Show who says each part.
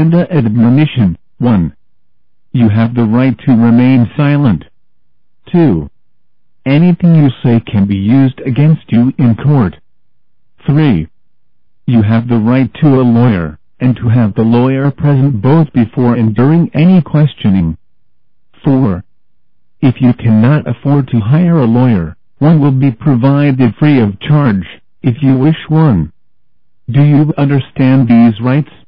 Speaker 1: Propaganda admonition. 1. You have the right to remain silent. 2. Anything you say can be used against you in court. 3. You have the right to a lawyer, and to have the lawyer present both before and during any questioning. 4. If you cannot afford to hire a lawyer, one will be provided free of charge, if you wish one. Do you understand these rights?